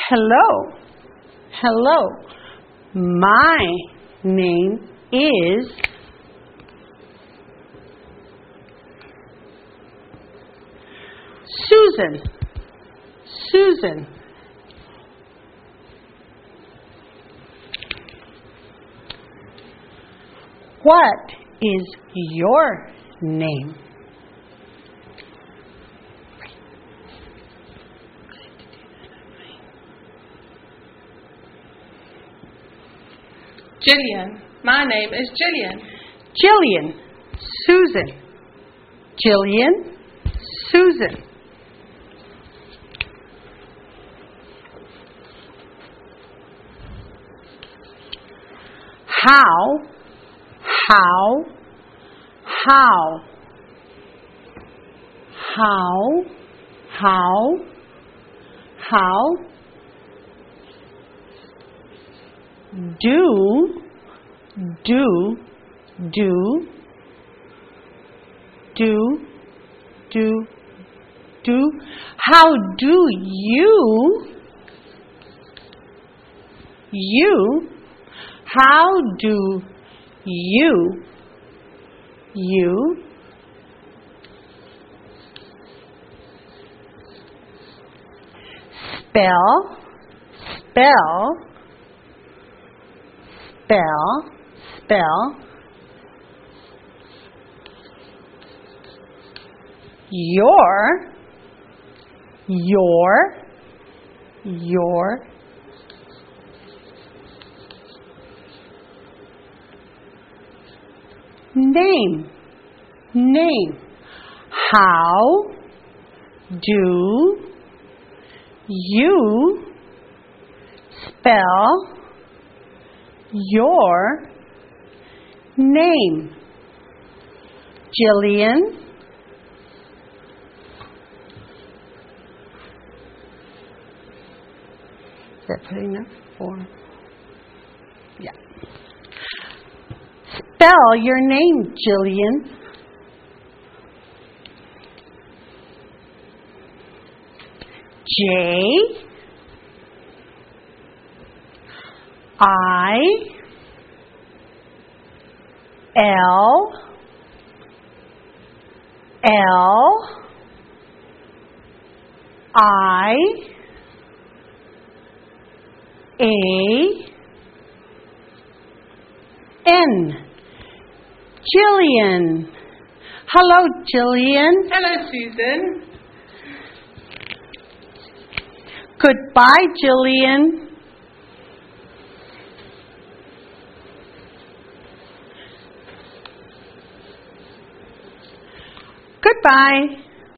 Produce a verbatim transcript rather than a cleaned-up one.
Hello. Hello. My name is Susan. Susan. What is your name? Jillian. My name is Jillian. Jillian. Susan. Jillian. Susan. How, how, how, how, how, how, do, do, do, do, do, do, how do you, you, how do you, you, spell, spell, spell, spell, your, your, your, name, name. How do you spell your name? Jillian. Is that putting enough? Or yeah. Spell your name, Jillian. J I L L I A N. Jillian. Hello, Jillian. Hello, Susan. Goodbye, Jillian. Goodbye.